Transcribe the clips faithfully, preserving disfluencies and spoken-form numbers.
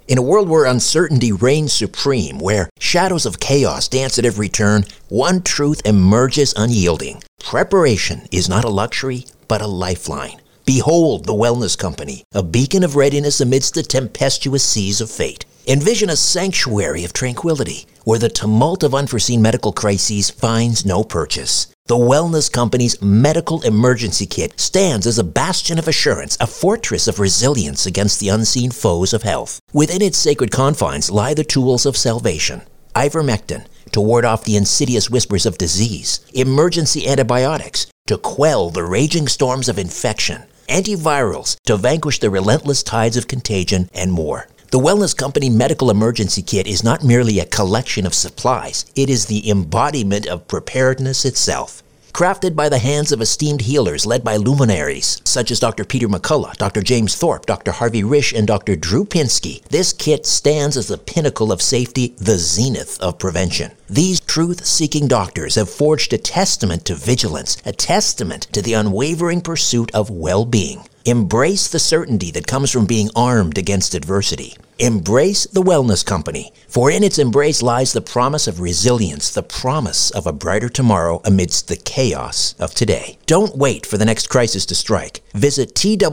In a world where uncertainty reigns supreme, where shadows of chaos dance at every turn, one truth emerges unyielding. Preparation is not a luxury, but a lifeline. Behold the Wellness Company, a beacon of readiness amidst the tempestuous seas of fate. Envision a sanctuary of tranquility, where the tumult of unforeseen medical crises finds no purchase. The Wellness Company's Medical Emergency Kit stands as a bastion of assurance, a fortress of resilience against the unseen foes of health. Within its sacred confines lie the tools of salvation. Ivermectin, to ward off the insidious whispers of disease. Emergency antibiotics, to quell the raging storms of infection. Antivirals, to vanquish the relentless tides of contagion, and more. The Wellness Company Medical Emergency Kit is not merely a collection of supplies. It is the embodiment of preparedness itself. Crafted by the hands of esteemed healers led by luminaries such as Doctor Peter McCullough, Doctor James Thorpe, Doctor Harvey Risch, and Doctor Drew Pinsky, this kit stands as the pinnacle of safety, the zenith of prevention. These truth-seeking doctors have forged a testament to vigilance, a testament to the unwavering pursuit of well-being. Embrace the certainty that comes from being armed against adversity. Embrace the Wellness Company, for in its embrace lies the promise of resilience, the promise of a brighter tomorrow amidst the chaos of today. Don't wait for the next crisis to strike. Visit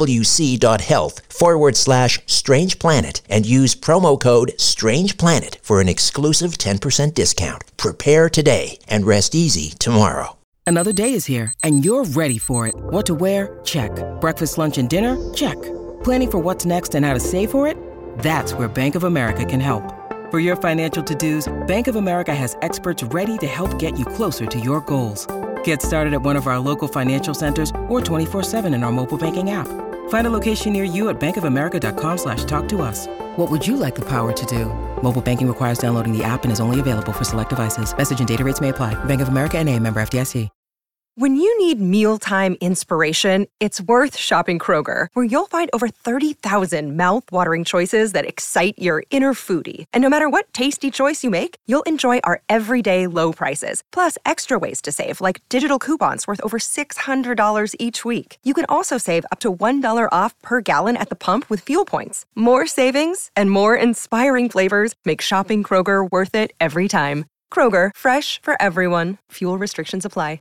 twc.health forward slash Strange Planet and use promo code Strange Planet for an exclusive ten percent discount. Prepare today and rest easy tomorrow. Another day is here, and you're ready for it. What to wear? Check. Breakfast, lunch, and dinner? Check. Planning for what's next and how to save for it? That's where Bank of America can help. For your financial to-dos, Bank of America has experts ready to help get you closer to your goals. Get started at one of our local financial centers or twenty-four seven in our mobile banking app. Find a location near you at bankofamerica.com slash talk to us. What would you like the power to do? Mobile banking requires downloading the app and is only available for select devices. Message and data rates may apply. Bank of America N A, member F D I C. When you need mealtime inspiration, it's worth shopping Kroger, where you'll find over thirty thousand mouth-watering choices that excite your inner foodie. And no matter what tasty choice you make, you'll enjoy our everyday low prices, plus extra ways to save, like digital coupons worth over six hundred dollars each week. You can also save up to one dollar off per gallon at the pump with fuel points. More savings and more inspiring flavors make shopping Kroger worth it every time. Kroger, fresh for everyone. Fuel restrictions apply.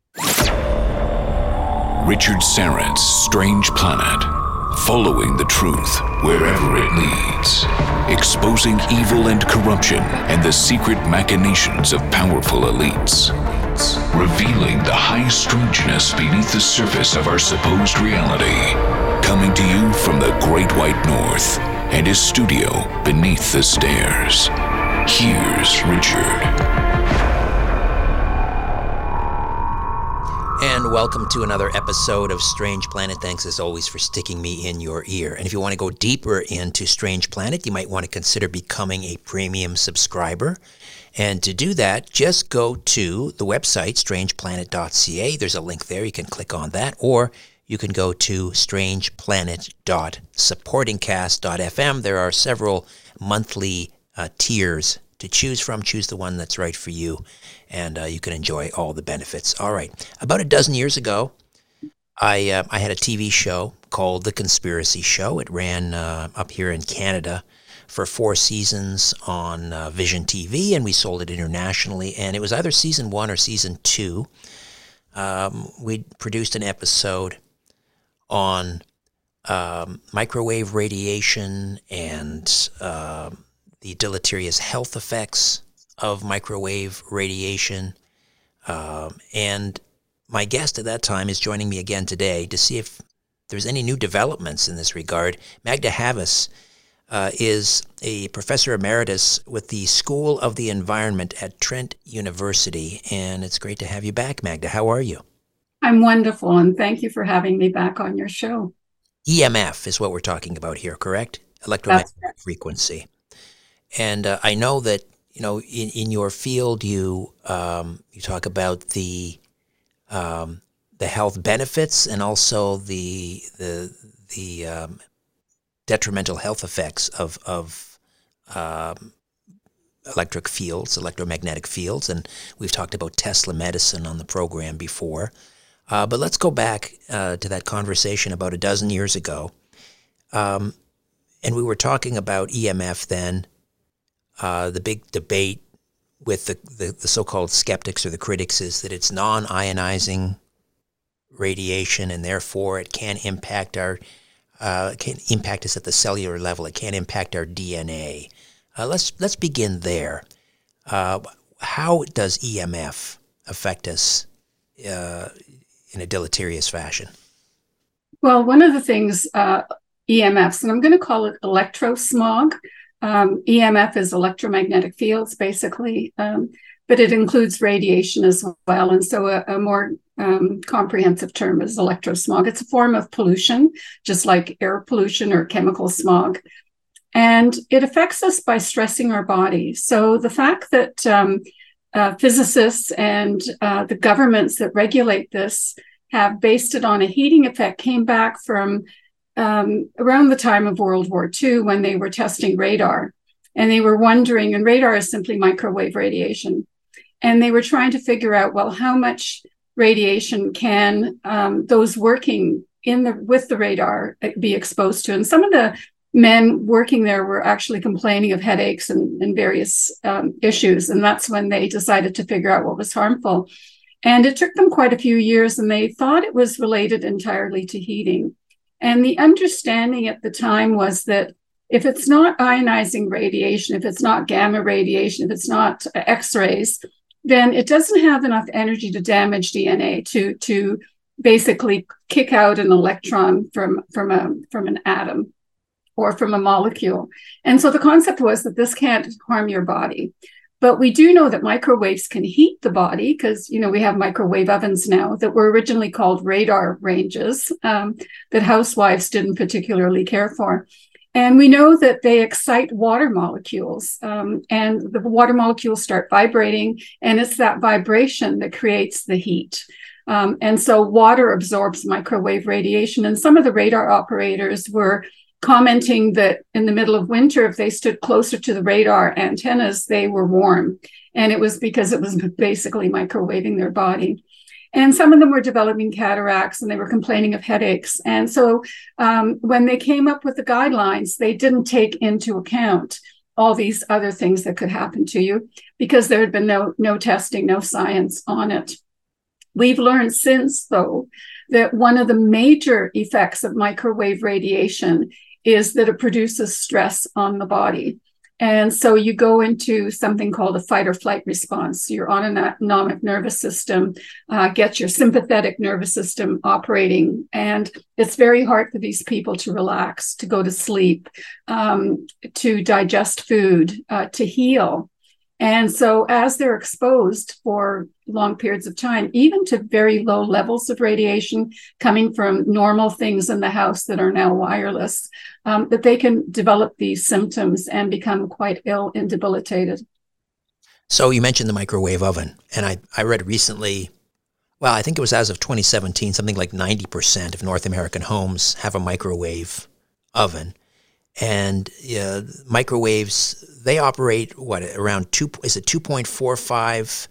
Richard Syrett's Strange Planet, following the truth wherever it leads, exposing evil and corruption and the secret machinations of powerful elites, revealing the high strangeness beneath the surface of our supposed reality, coming to you from the Great White North and his studio beneath the stairs. Here's Richard. And welcome to another episode of Strange Planet. Thanks as always for sticking me in your ear. And if you want to go deeper into Strange Planet, you might want to consider becoming a premium subscriber. And to do that, just go to the website, strange planet dot c a. There's a link there. You can click on that. Or you can go to strange planet dot supporting cast dot f m. There are several monthly uh, tiers to choose from. Choose the one that's right for you, and uh, you can enjoy all the benefits. All right. About a dozen years ago, I uh, I had a T V show called The Conspiracy Show. It ran uh, up here in Canada for four seasons on uh, Vision T V, and we sold it internationally. And it was either season one or season two. Um, we produced an episode on um, microwave radiation and uh, the deleterious health effects of microwave radiation. Um, and my guest at that time is joining me again today to see if there's any new developments in this regard. Magda Havas uh, is a professor emeritus with the School of the Environment at Trent University, and it's great to have you back, Magda. How are you? I'm wonderful, and thank you for having me back on your show. E M F is what we're talking about here, correct? Electromagnetic frequency. And uh, I know that, you know, in, in your field, you um, you talk about the um, the health benefits and also the the the um, detrimental health effects of of um, electric fields, electromagnetic fields, and we've talked about Tesla medicine on the program before. Uh, but let's go back uh, to that conversation about a dozen years ago. Um, and we were talking about E M F then, uh, the big debate with the, the, the so-called skeptics or the critics is that it's non-ionizing radiation, and therefore it can impact our, uh, can impact us at the cellular level. It can impact our D N A. Uh, let's let's begin there. Uh, how does E M F affect us uh, in a deleterious fashion? Well, one of the things, uh, E M Fs, and I'm going to call it electrosmog. Um, E M F is electromagnetic fields, basically, um, but it includes radiation as well. And so a, a more um, comprehensive term is electrosmog. It's a form of pollution, just like air pollution or chemical smog. And it affects us by stressing our body. So the fact that um, uh, physicists and uh, the governments that regulate this have based it on a heating effect came back from um, around the time of World War Two, when they were testing radar. And they were wondering, and radar is simply microwave radiation. And they were trying to figure out, well, how much radiation can um, those working in the with the radar be exposed to? And some of the men working there were actually complaining of headaches and, and various um, issues. And that's when they decided to figure out what was harmful. And it took them quite a few years, and they thought it was related entirely to heating. And the understanding at the time was that if it's not ionizing radiation, if it's not gamma radiation, if it's not X-rays, then it doesn't have enough energy to damage D N A to, to basically kick out an electron from, from, a, from an atom or from a molecule. And so the concept was that this can't harm your body. But we do know that microwaves can heat the body because, you know, we have microwave ovens now that were originally called radar ranges um, that housewives didn't particularly care for. And we know that they excite water molecules, um, and the water molecules start vibrating, and it's that vibration that creates the heat. Um, and so water absorbs microwave radiation. And some of the radar operators were commenting that in the middle of winter, if they stood closer to the radar antennas, they were warm. And it was because it was basically microwaving their body. And some of them were developing cataracts, and they were complaining of headaches. And so um, when they came up with the guidelines, they didn't take into account all these other things that could happen to you because there had been no, no testing, no science on it. We've learned since, though, that one of the major effects of microwave radiation is that it produces stress on the body. And so you go into something called a fight or flight response. Your autonomic nervous system uh, gets your sympathetic nervous system operating. And it's very hard for these people to relax, to go to sleep, um, to digest food, uh, to heal. And so as they're exposed for long periods of time, even to very low levels of radiation coming from normal things in the house that are now wireless, um, that they can develop these symptoms and become quite ill and debilitated. So you mentioned the microwave oven, and I, I read recently, well, I think it was as of twenty seventeen, something like ninety percent of North American homes have a microwave oven. And uh, microwaves, they operate, what, around two, is it two point four five,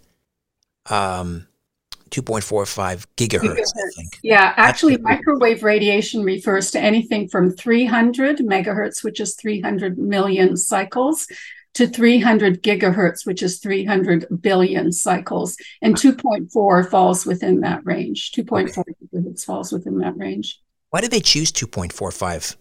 um, two point four five gigahertz, I think. Yeah, actually, microwave radiation refers to anything from three hundred megahertz, which is three hundred million cycles, to three hundred gigahertz, which is three hundred billion cycles. And two point four falls within that range. two point four okay. gigahertz falls within that range. Why did they choose two point four five?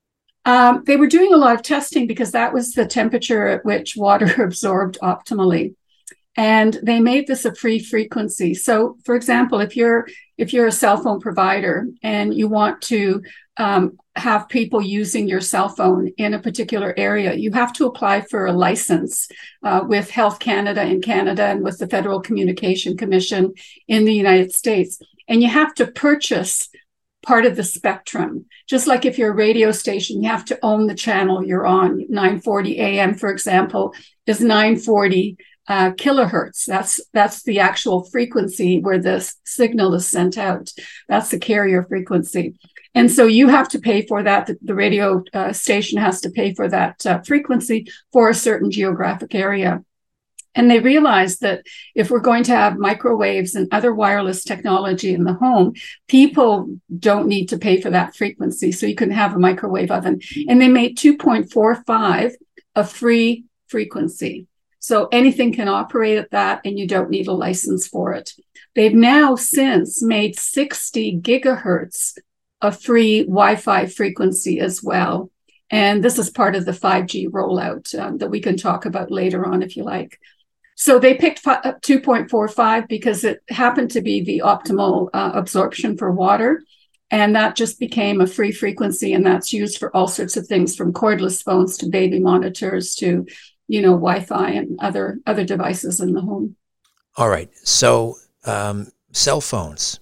Um, they were doing a lot of testing because that was the temperature at which water absorbed optimally. And they made this a free frequency. So, for example, if you're if you're a cell phone provider and you want to um, have people using your cell phone in a particular area, you have to apply for a license uh, with Health Canada in Canada and with the Federal Communication Commission in the United States. And you have to purchase part of the spectrum. Just like if you're a radio station, you have to own the channel you're on. nine forty A M, for example, is nine forty uh, kilohertz. That's that's the actual frequency where the signal is sent out. That's the carrier frequency. And so you have to pay for that. The, the radio uh, station has to pay for that uh, frequency for a certain geographic area. And they realized that if we're going to have microwaves and other wireless technology in the home, people don't need to pay for that frequency. So you can have a microwave oven. And they made two point four five a free frequency. So anything can operate at that, and you don't need a license for it. They've now since made sixty gigahertz a free Wi-Fi frequency as well. And this is part of the five G rollout um, that we can talk about later on if you like. So they picked two point four five because it happened to be the optimal uh, absorption for water. And that just became a free frequency. And that's used for all sorts of things, from cordless phones to baby monitors to, you know, Wi-Fi and other, other devices in the home. All right. So um, cell phones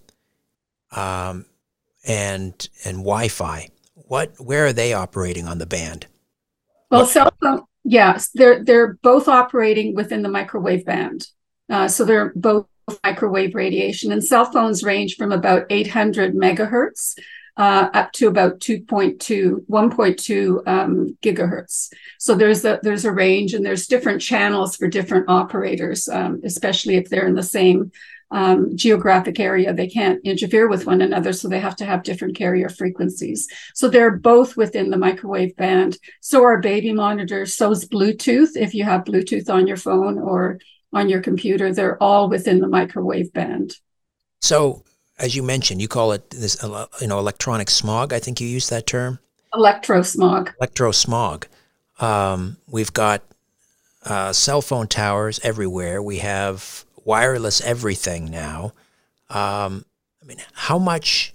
um, and and Wi-Fi, what, where are they operating on the band? Well, what? cell phone. Yes, they're they're both operating within the microwave band. Uh, so they're both microwave radiation, and cell phones range from about eight hundred megahertz uh, up to about two point two, one point two um, gigahertz. So there's a there's a range, and there's different channels for different operators, um, especially if they're in the same um, geographic area. They can't interfere with one another, so they have to have different carrier frequencies. So they're both within the microwave band. So are baby monitors, so is Bluetooth. If you have Bluetooth on your phone or on your computer, they're all within the microwave band. So, as you mentioned, you call it this, you know, electronic smog. I think you used that term. Electrosmog. Electrosmog. Um, we've got uh, cell phone towers everywhere. We have wireless everything now. Um, I mean, how much,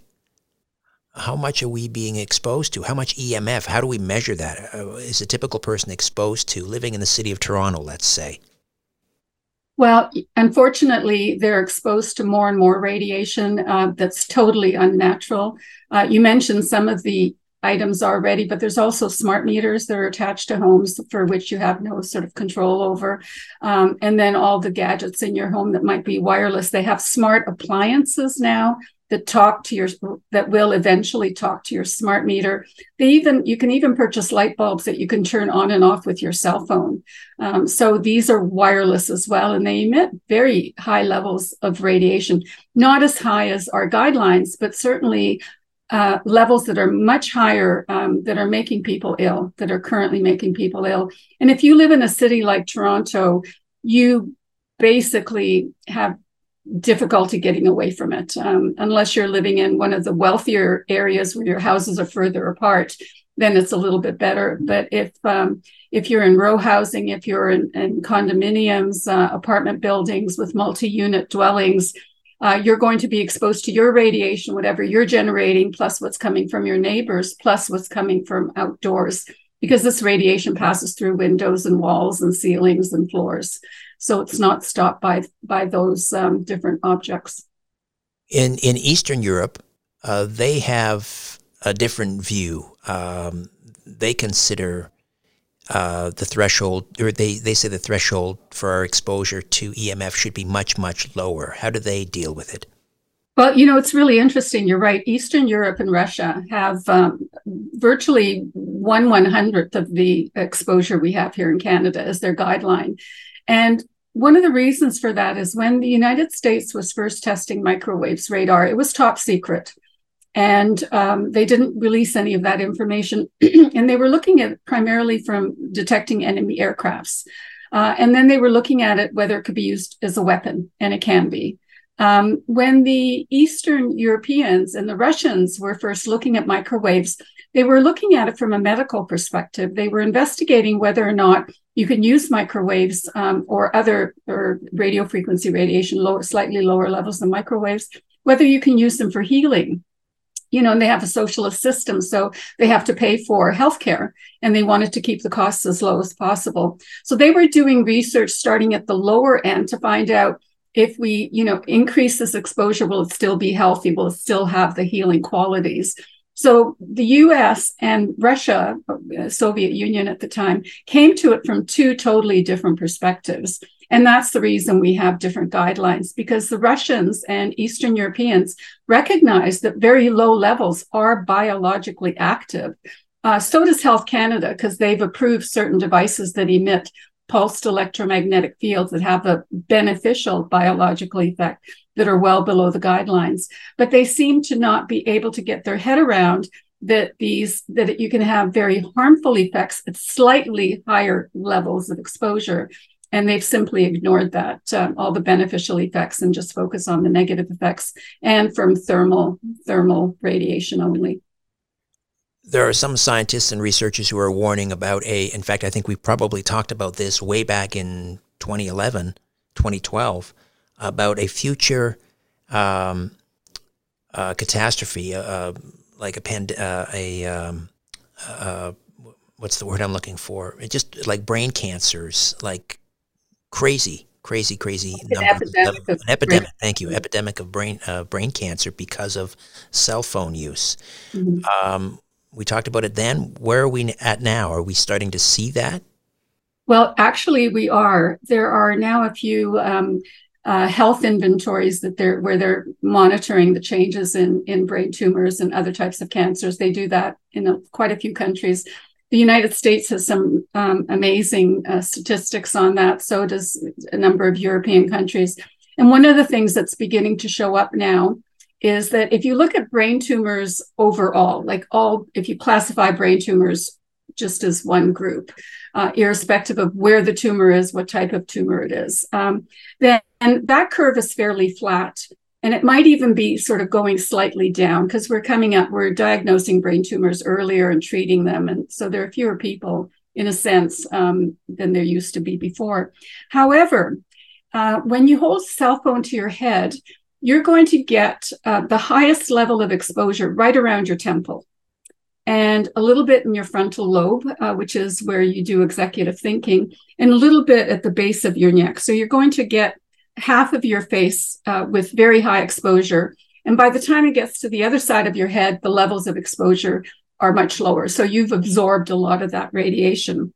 how much are we being exposed to? How much E M F? How do we measure that? Uh, is a typical person exposed to living in the city of Toronto, let's say? Well, unfortunately, they're exposed to more and more radiation uh, that's totally unnatural. Uh, you mentioned some of the items already, but there's also smart meters that are attached to homes for which you have no sort of control over. Um, and then all the gadgets in your home that might be wireless. They have smart appliances now that talk to your, that will eventually talk to your smart meter. They even, you can even purchase light bulbs that you can turn on and off with your cell phone. Um, so these are wireless as well, and they emit very high levels of radiation, not as high as our guidelines, but certainly uh, levels that are much higher, um, that are making people ill, that are currently making people ill. And if you live in a city like Toronto, you basically have difficulty getting away from it, um, unless you're living in one of the wealthier areas where your houses are further apart. Then it's a little bit better. But if um, if you're in row housing, if you're in, in condominiums, uh, apartment buildings with multi-unit dwellings, uh, you're going to be exposed to your radiation, whatever you're generating, plus what's coming from your neighbors, plus what's coming from outdoors, because this radiation passes through windows and walls and ceilings and floors. So it's not stopped by by those um, different objects. In in Eastern Europe, uh, they have a different view. Um, they consider uh, the threshold, or they, they say the threshold for our exposure to E M F should be much, much lower. How do they deal with it? Well, you know, it's really interesting. You're right. Eastern Europe and Russia have um, virtually one one hundredth of the exposure we have here in Canada as their guideline. And one of the reasons for that is when the United States was first testing microwaves radar, it was top secret. And um, they didn't release any of that information. And they were looking at it primarily from detecting enemy aircrafts. Uh, and then they were looking at it whether it could be used as a weapon, and it can be. Um, when the Eastern Europeans and the Russians were first looking at microwaves, they were looking at it from a medical perspective. They were investigating whether or not you can use microwaves um, or other or radio frequency radiation, lower, slightly lower levels than microwaves, whether you can use them for healing. You know, and they have a socialist system, so they have to pay for healthcare, and they wanted to keep the costs as low as possible. So they were doing research starting at the lower end to find out if we, you know, increase this exposure, will it still be healthy? Will it still have the healing qualities? So the U S and Russia, Soviet Union at the time, came to it from two totally different perspectives. And that's the reason we have different guidelines, because the Russians and Eastern Europeans recognize that very low levels are biologically active. Uh, so does Health Canada, because they've approved certain devices that emit pulsed electromagnetic fields that have a beneficial biological effect that are well below the guidelines. But they seem to not be able to get their head around that these that you can have very harmful effects at slightly higher levels of exposure. And they've simply ignored that, um, all the beneficial effects, and just focus on the negative effects and from thermal thermal radiation only. There are some scientists and researchers who are warning about a, in fact, I think we probably talked about this way back in twenty eleven, twenty twelve, about a future um, uh, catastrophe, uh, like a, pand- uh, a um, uh, what's the word I'm looking for? It just like brain cancers, like crazy, crazy, crazy an numbers epidemic of, of an epidemic. brain. Thank you, epidemic of brain uh, brain cancer because of cell phone use. Mm-hmm. Um, we talked about it then. Where are we at now? Are we starting to see that? Well, actually, we are. There are now a few um, uh, health inventories that they're where they're monitoring the changes in in brain tumors and other types of cancers. They do that in a, quite a few countries. The United States has some um, amazing uh, statistics on that. So does a number of European countries. And one of the things that's beginning to show up now is that if you look at brain tumors overall, like all, if you classify brain tumors just as one group, uh, irrespective of where the tumor is, what type of tumor it is, um, then that curve is fairly flat. And it might even be sort of going slightly down because we're coming up, we're diagnosing brain tumors earlier and treating them. And so there are fewer people, in a sense, um, than there used to be before. However, uh, when you hold a cell phone to your head, you're going to get uh, the highest level of exposure right around your temple and a little bit in your frontal lobe, uh, which is where you do executive thinking, and a little bit at the base of your neck. So you're going to get half of your face uh, with very high exposure. And by the time it gets to the other side of your head, the levels of exposure are much lower. So you've absorbed a lot of that radiation.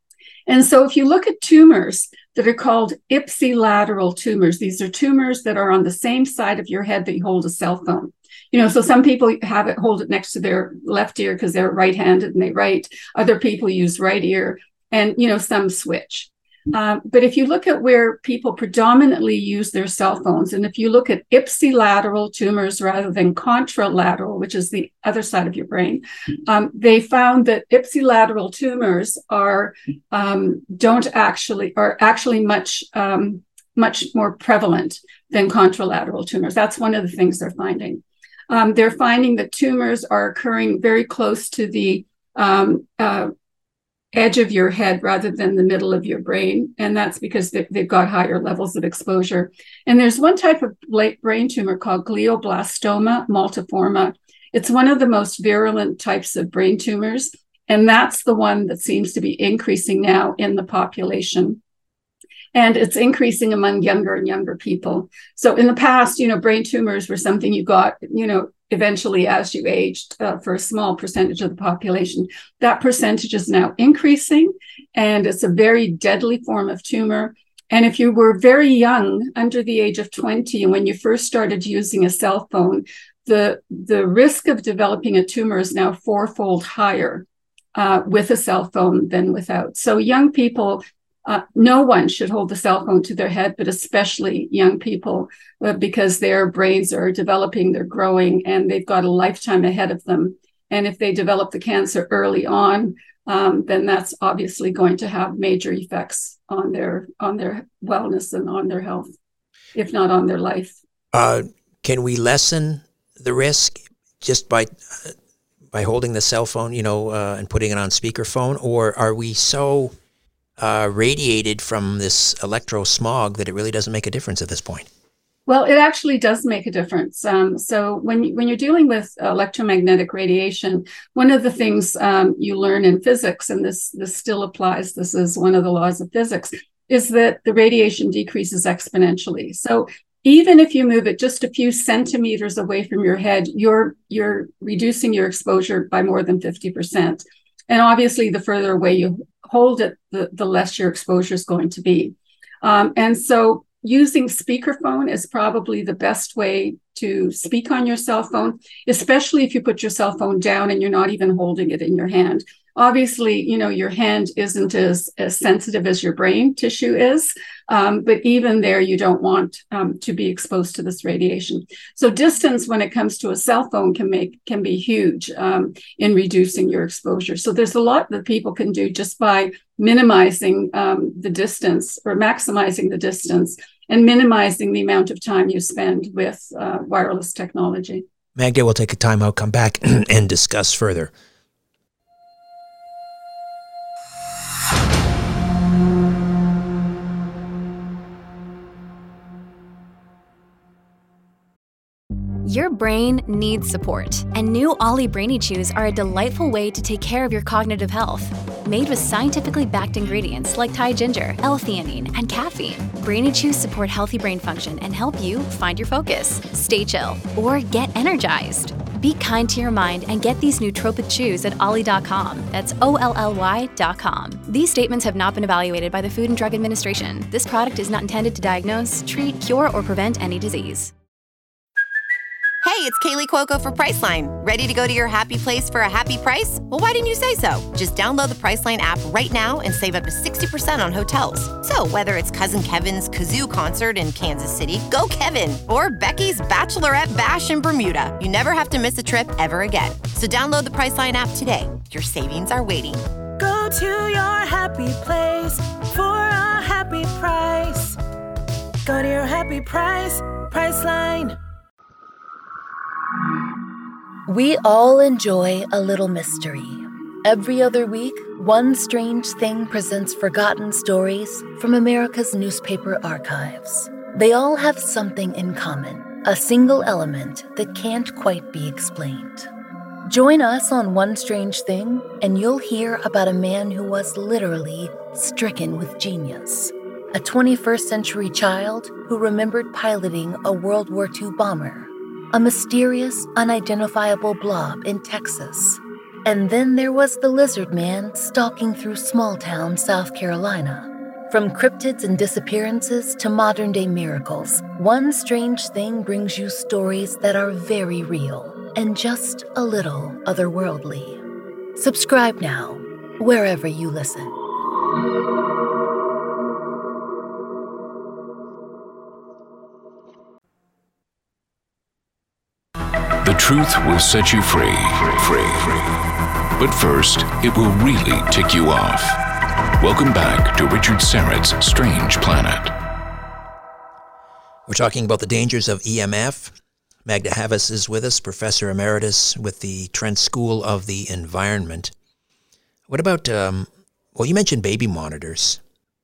And so if you look at tumors that are called ipsilateral tumors, these are tumors that are on the same side of your head that you hold a cell phone. You know, so some people have it, hold it next to their left ear because they're right-handed and they write. Other people use right ear, and, you know, some switch. Um, but if you look at where people predominantly use their cell phones, and if you look at ipsilateral tumors rather than contralateral, which is the other side of your brain, um, they found that ipsilateral tumors are um, don't actually are actually much um, much more prevalent than contralateral tumors. That's one of the things they're finding. Um, they're finding that tumors are occurring very close to the um, uh, edge of your head rather than the middle of your brain. And that's because they, they've got higher levels of exposure. And there's one type of brain tumor called glioblastoma multiforme. It's one of the most virulent types of brain tumors. And that's the one that seems to be increasing now in the population. And it's increasing among younger and younger people. So in the past, you know, brain tumors were something you got, you know, eventually as you aged uh, for a small percentage of the population. That percentage is now increasing, and it's a very deadly form of tumor. And if you were very young, under the age of twenty, and when you first started using a cell phone, the, the risk of developing a tumor is now fourfold higher uh, with a cell phone than without. So young people, Uh, no one should hold the cell phone to their head, but especially young people, uh, because their brains are developing, they're growing, and they've got a lifetime ahead of them. And if they develop the cancer early on, um, then that's obviously going to have major effects on their on their wellness and on their health, if not on their life. Uh, can we lessen the risk just by uh, by holding the cell phone, you know, uh, and putting it on speakerphone, or are we so Uh, radiated from this electro smog that it really doesn't make a difference at this point? Well, it actually does make a difference. Um, so when, when you're dealing with electromagnetic radiation, one of the things um, you learn in physics, and this, this still applies, this is one of the laws of physics, is that the radiation decreases exponentially. So even if you move it just a few centimeters away from your head, you're, you're reducing your exposure by more than fifty percent. And obviously, the further away you hold it, the, the less your exposure is going to be. Um, and so using speakerphone is probably the best way to speak on your cell phone, especially if you put your cell phone down and you're not even holding it in your hand. Obviously, you know, your hand isn't as, as sensitive as your brain tissue is, um, but even there, you don't want um, to be exposed to this radiation. So distance when it comes to a cell phone can make can be huge um, in reducing your exposure. So there's a lot that people can do just by minimizing um, the distance or maximizing the distance and minimizing the amount of time you spend with uh, wireless technology. Magda, we'll take a time out, come back and discuss further. Your brain needs support, and new Ollie Brainy Chews are a delightful way to take care of your cognitive health. Made with scientifically backed ingredients like Thai ginger, L-theanine, and caffeine, Brainy Chews support healthy brain function and help you find your focus, stay chill, or get energized. Be kind to your mind and get these nootropic chews at ollie dot com. That's O L L Y dot com. These statements have not been evaluated by the Food and Drug Administration. This product is not intended to diagnose, treat, cure, or prevent any disease. Hey, it's Kaylee Cuoco for Priceline. Ready to go to your happy place for a happy price? Well, why didn't you say so? Just download the Priceline app right now and save up to sixty percent on hotels. So whether it's Cousin Kevin's Kazoo Concert in Kansas City, go Kevin, or Becky's Bachelorette Bash in Bermuda, you never have to miss a trip ever again. So download the Priceline app today. Your savings are waiting. Go to your happy place for a happy price. Go to your happy price, Priceline. We all enjoy a little mystery. Every other week, One Strange Thing presents forgotten stories from America's newspaper archives. They all have something in common, a single element that can't quite be explained. Join us on One Strange Thing, and you'll hear about a man who was literally stricken with genius. A twenty-first century child who remembered piloting a World War Two bomber. A mysterious, unidentifiable blob in Texas. And then there was the lizard man stalking through small-town South Carolina. From cryptids and disappearances to modern-day miracles, One Strange Thing brings you stories that are very real and just a little otherworldly. Subscribe now, wherever you listen. The truth will set you free, free. But first, it will really tick you off. Welcome back to Richard Syrett's Strange Planet. We're talking about the dangers of E M F. Magda Havas is with us, Professor Emeritus with the Trent School of the Environment. What about, um, well, you mentioned baby monitors.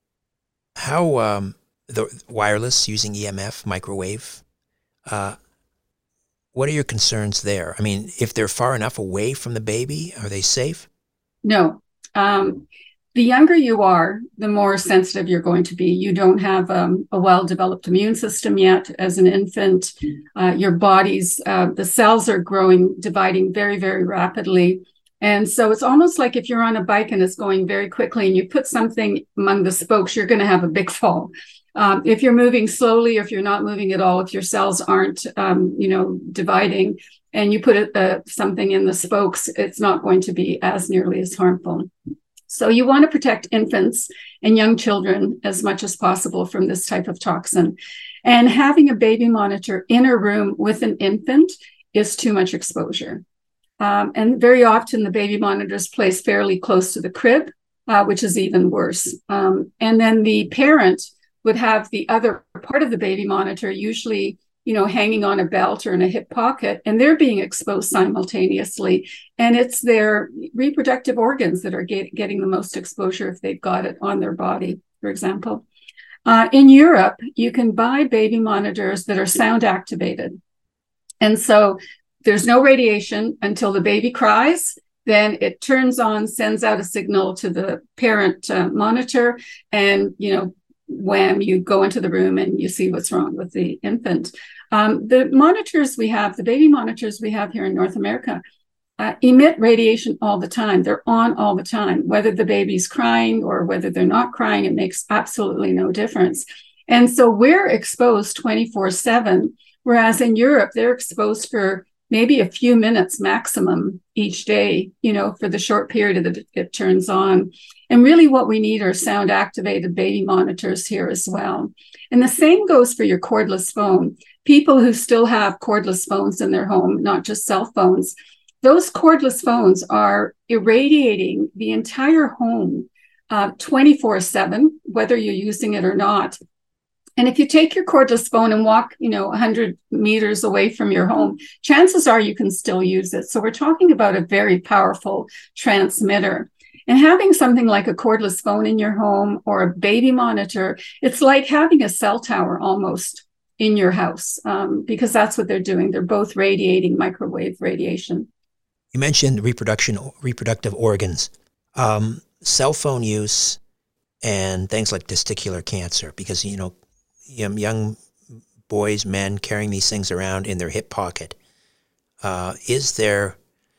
How, um, the wireless using E M F, microwave, uh, what are your concerns there? I mean, if they're far enough away from the baby, are they safe? No. Um, the younger you are, the more sensitive you're going to be. You don't have um, a well-developed immune system yet as an infant. Uh, your body's, uh, the cells are growing, dividing very, very rapidly. And so it's almost like if you're on a bike and it's going very quickly and you put something among the spokes, you're going to have a big fall. Um, if you're moving slowly, or if you're not moving at all, if your cells aren't, um, you know, dividing, and you put a, uh, something in the spokes, it's not going to be as nearly as harmful. So you want to protect infants and young children as much as possible from this type of toxin. And having a baby monitor in a room with an infant is too much exposure. Um, and very often the baby monitor is placed fairly close to the crib, uh, which is even worse. Um, and then the parent would have the other part of the baby monitor usually, you know, hanging on a belt or in a hip pocket, and they're being exposed simultaneously. And it's their reproductive organs that are get, getting the most exposure if they've got it on their body, for example. Uh, in Europe, you can buy baby monitors that are sound activated. And so there's no radiation until the baby cries. Then it turns on, sends out a signal to the parent uh, monitor, and, you know, wham, you go into the room and you see what's wrong with the infant. Um, the monitors we have, the baby monitors we have here in North America, uh, emit radiation all the time. They're on all the time. Whether the baby's crying or whether they're not crying, it makes absolutely no difference. And so we're exposed twenty-four seven, whereas in Europe, they're exposed for maybe a few minutes maximum each day, you know, for the short period that it turns on. And really what we need are sound activated baby monitors here as well. And the same goes for your cordless phone. People who still have cordless phones in their home, not just cell phones, those cordless phones are irradiating the entire home uh, twenty-four seven, whether you're using it or not. And if you take your cordless phone and walk, you know, one hundred meters away from your home, chances are you can still use it. So we're talking about a very powerful transmitter. And having something like a cordless phone in your home or a baby monitor, it's like having a cell tower almost in your house, um, because that's what they're doing. They're both radiating microwave radiation. You mentioned reproduction, reproductive organs, um, cell phone use, and things like testicular cancer, because, you know, young boys, men carrying these things around in their hip pocket. Uh, is there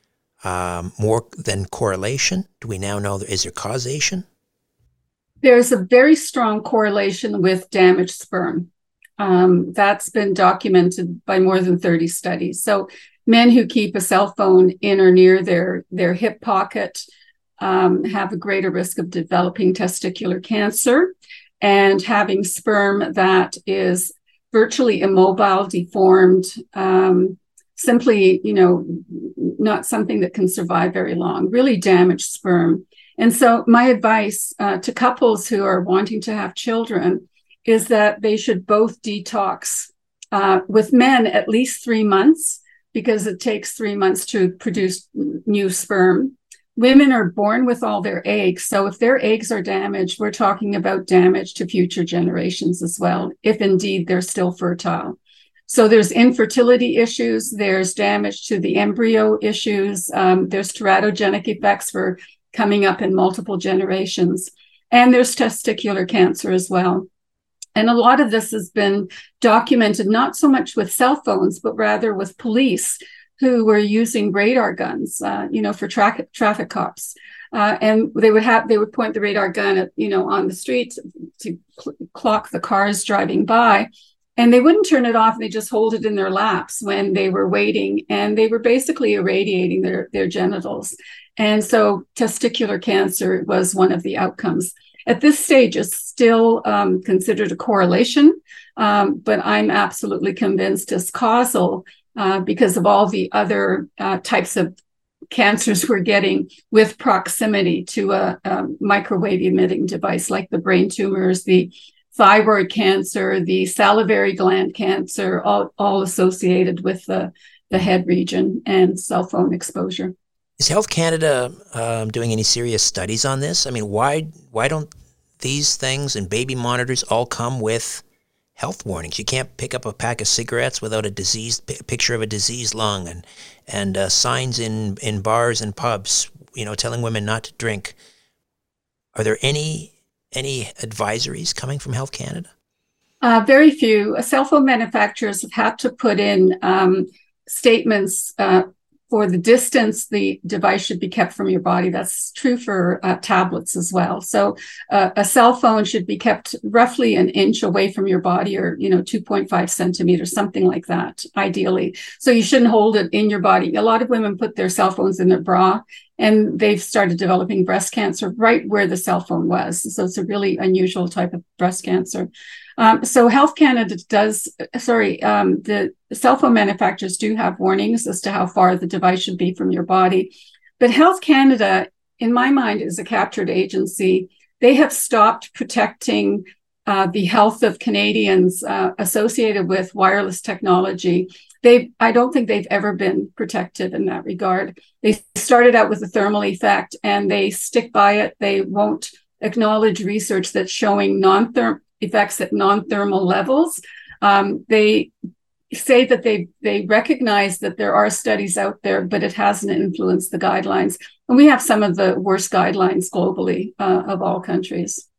um, more than correlation? Do we now know, is there causation? There's a very strong correlation with damaged sperm. Um, that's been documented by more than thirty studies. So men who keep a cell phone in or near their, their hip pocket um, have a greater risk of developing testicular cancer and having sperm that is virtually immobile, deformed, um, simply, you know, not something that can survive very long, really damaged sperm. And so my advice uh, to couples who are wanting to have children is that they should both detox, uh, with men at least three months, because it takes three months to produce new sperm. Women are born with all their eggs. So if their eggs are damaged, we're talking about damage to future generations as well, if indeed they're still fertile. So there's infertility issues, there's damage to the embryo issues, um, there's teratogenic effects for coming up in multiple generations, and there's testicular cancer as well. And a lot of this has been documented, not so much with cell phones, but rather with police who were using radar guns, uh, you know, for tra- traffic cops. Uh, and they would have, they would point the radar gun at, you know, on the street to cl- clock the cars driving by. And they wouldn't turn it off. They just hold it in their laps when they were waiting. And they were basically irradiating their, their genitals. And so testicular cancer was one of the outcomes. At this stage, it's still um, considered a correlation, um, but I'm absolutely convinced it's causal uh, because of all the other uh, types of cancers we're getting with proximity to a, a microwave emitting device, like the brain tumors, the thyroid cancer, the salivary gland cancer, all, all associated with the, the head region and cell phone exposure. Is Health Canada um, doing any serious studies on this? I mean, why why don't these things and baby monitors all come with health warnings? You can't pick up a pack of cigarettes without a diseased p- picture of a diseased lung, and and uh, signs in, in bars and pubs, you know, telling women not to drink. Are there any any advisories coming from Health Canada? Uh, very few. Cell phone manufacturers have had to put in um, statements uh, for the distance the device should be kept from your body. That's true for uh, tablets as well. So uh, a cell phone should be kept roughly an inch away from your body, or, you know, two point five centimeters, something like that, ideally. So you shouldn't hold it in your body. A lot of women put their cell phones in their bra, and they've started developing breast cancer right where the cell phone was. So it's a really unusual type of breast cancer. Um, so Health Canada does, sorry, um, the cell phone manufacturers do have warnings as to how far the device should be from your body. But Health Canada, in my mind, is a captured agency. They have stopped protecting uh, the health of Canadians uh, associated with wireless technology. They, I don't think they've ever been protected in that regard. They started out with the thermal effect, and they stick by it. They won't acknowledge research that's showing non-thermal effects at non-thermal levels. Um, they say that they they recognize that there are studies out there, but it hasn't influenced the guidelines. And we have some of the worst guidelines globally uh, of all countries.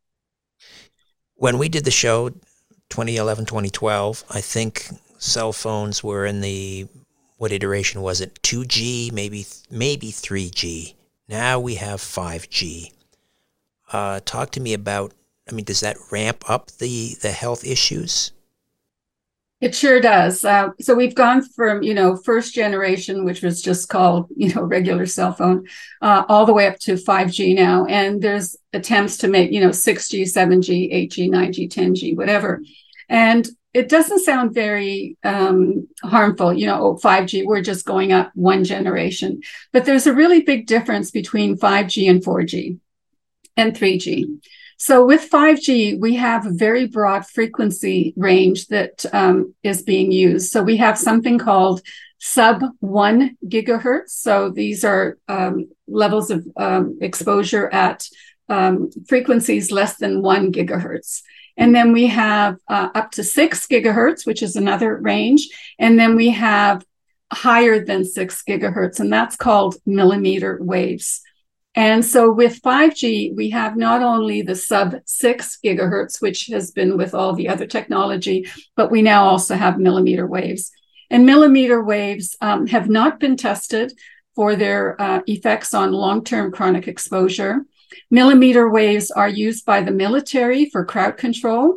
When we did the show, twenty eleven, twenty twelve, I think cell phones were in the, what iteration was it? two G, maybe maybe three G. Now we have five G. Uh, talk to me about, I mean, does that ramp up the, the health issues? It sure does. Uh, so we've gone from, you know, first generation, which was just called, you know, regular cell phone, uh, all the way up to five G now. And there's attempts to make, you know, six G, seven G, eight G, nine G, ten G, whatever. And it doesn't sound very um, harmful, you know, oh, five G, we're just going up one generation. But there's a really big difference between five G and four G and three G. So with five G, we have a very broad frequency range that um, is being used. So we have something called sub one gigahertz. So these are um, levels of um, exposure at um, frequencies less than one gigahertz. And then we have uh, up to six gigahertz, which is another range. And then we have higher than six gigahertz, and that's called millimeter waves. And so with five G, we have not only the sub six gigahertz, which has been with all the other technology, but we now also have millimeter waves. And millimeter waves um, have not been tested for their uh, effects on long-term chronic exposure. Millimeter waves are used by the military for crowd control.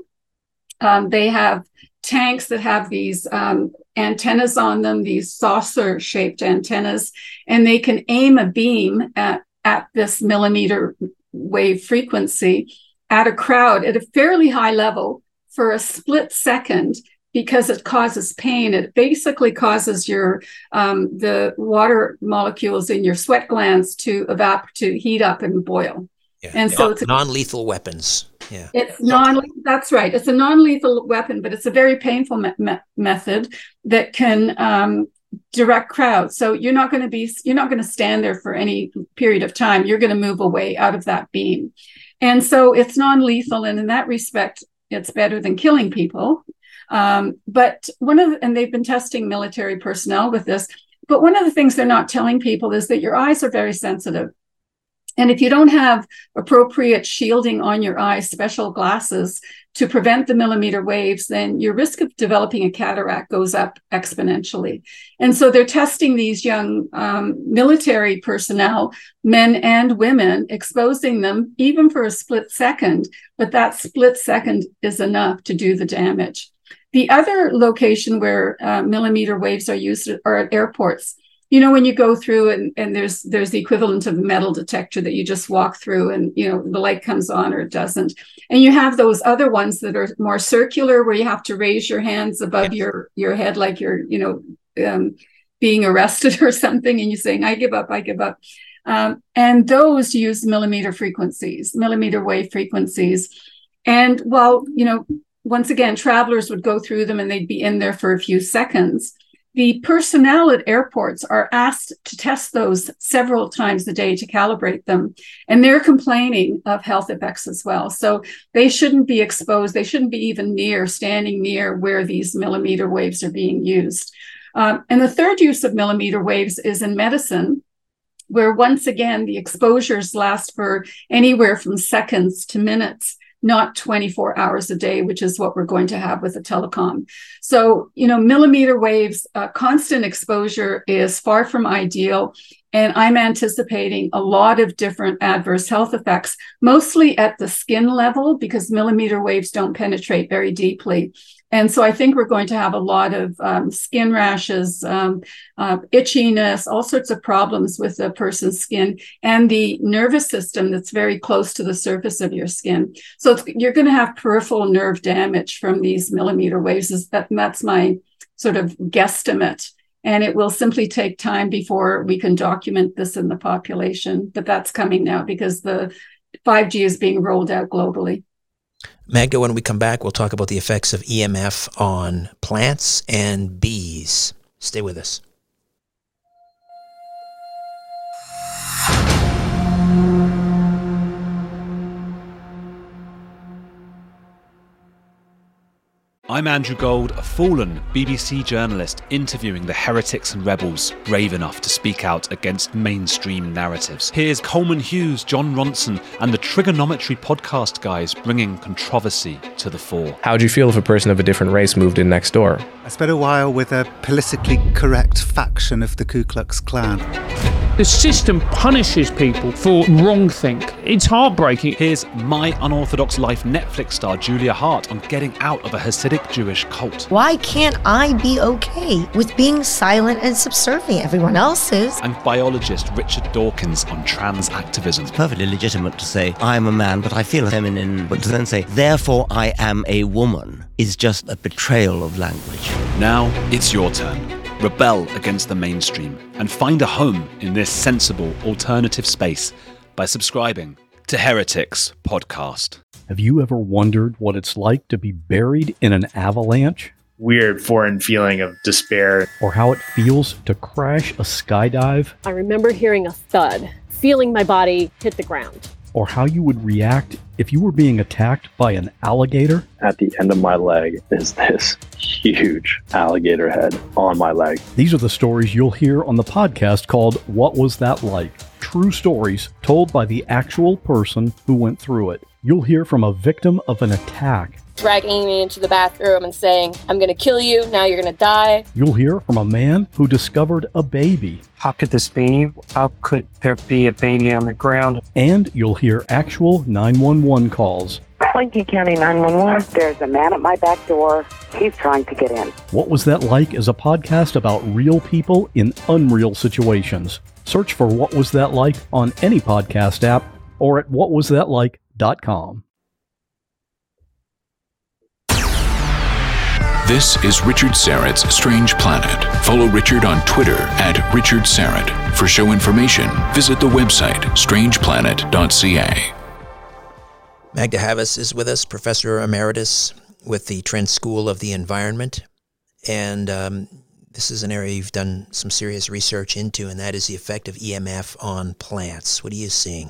Um, they have tanks that have these um, antennas on them, these saucer-shaped antennas, and they can aim a beam at at this millimeter wave frequency at a crowd at a fairly high level for a split second, because it causes pain. It basically causes your um, the water molecules in your sweat glands to evaporate, to heat up and boil. Yeah. And so it's a, non-lethal weapons. Yeah, it's non. That's right. It's a non-lethal weapon, but it's a very painful me- me- method that can um, direct crowds. So you're not going to be, you're not going to stand there for any period of time. You're going to move away out of that beam. And so it's non-lethal. And in that respect, it's better than killing people. Um, but one of the, and they've been testing military personnel with this, but one of the things they're not telling people is that your eyes are very sensitive. And if you don't have appropriate shielding on your eyes, special glasses to prevent the millimeter waves, then your risk of developing a cataract goes up exponentially. And so they're testing these young um, military personnel, men and women, exposing them even for a split second, but that split second is enough to do the damage. The other location where uh, millimeter waves are used are at airports. You know, when you go through and, and there's there's the equivalent of a metal detector that you just walk through and, you know, the light comes on or it doesn't. And you have those other ones that are more circular where you have to raise your hands above yes. your, your head like you're, you know, um, being arrested or something. And you're saying, I give up, I give up. Um, and those use millimeter frequencies, millimeter wave frequencies. And while, you know, once again, travelers would go through them and they'd be in there for a few seconds. The personnel at airports are asked to test those several times a day to calibrate them. And they're complaining of health effects as well. So they shouldn't be exposed. They shouldn't be even near, standing near where these millimeter waves are being used. Um, and the third use of millimeter waves is in medicine, where once again, the exposures last for anywhere from seconds to minutes, not twenty-four hours a day, which is what we're going to have with the telecom. So, you know, millimeter waves, uh, constant exposure is far from ideal. And I'm anticipating a lot of different adverse health effects, mostly at the skin level, because millimeter waves don't penetrate very deeply. And so I think we're going to have a lot of um, skin rashes, um, uh, itchiness, all sorts of problems with a person's skin and the nervous system that's very close to the surface of your skin. So it's, you're going to have peripheral nerve damage from these millimeter waves. Is that, and that's my sort of guesstimate. And it will simply take time before we can document this in the population. But that's coming now because the five G is being rolled out globally. Magda, when we come back, we'll talk about the effects of E M F on plants and bees. Stay with us. I'm Andrew Gold, a fallen B B C journalist interviewing the heretics and rebels brave enough to speak out against mainstream narratives. Here's Coleman Hughes, John Ronson, and the Trigonometry podcast guys bringing controversy to the fore. How would you feel if a person of a different race moved in next door? I spent a while with a politically correct faction of the Ku Klux Klan. The system punishes people for wrongthink. It's heartbreaking. Here's My Unorthodox Life Netflix star Julia Hart on getting out of a Hasidic Jewish cult. Why can't I be okay with being silent and subservient? Everyone else is. And biologist Richard Dawkins on trans activism. It's perfectly legitimate to say, I'm a man, but I feel feminine. But to then say, therefore I am a woman, is just a betrayal of language. Now it's your turn. Rebel against the mainstream and find a home in this sensible alternative space by subscribing to Heretics Podcast. Have you ever wondered what it's like to be buried in an avalanche? Weird foreign feeling of despair. Or how it feels to crash a skydive? I remember hearing a thud, feeling my body hit the ground. Or how you would react if you were being attacked by an alligator? At the end of my leg is this huge alligator head on my leg. These are the stories you'll hear on the podcast called What Was That Like? True stories told by the actual person who went through it. You'll hear from a victim of an attack. Dragging me into the bathroom and saying, I'm going to kill you, now you're going to die. You'll hear from a man who discovered a baby. How could this be? How could there be a baby on the ground? And you'll hear actual nine one one calls. Lincoln County nine one one. There's a man at my back door. He's trying to get in. What Was That Like is a podcast about real people in unreal situations. Search for What Was That Like on any podcast app or at what was that like dot com. This is Richard Syrett's Strange Planet. Follow Richard on Twitter at Richard Syrett. For show information, visit the website strange planet dot c a. Magda Havas is with us, Professor Emeritus with the Trent School of the Environment. And um, this is an area you've done some serious research into, and that is the effect of E M F on plants. What are you seeing?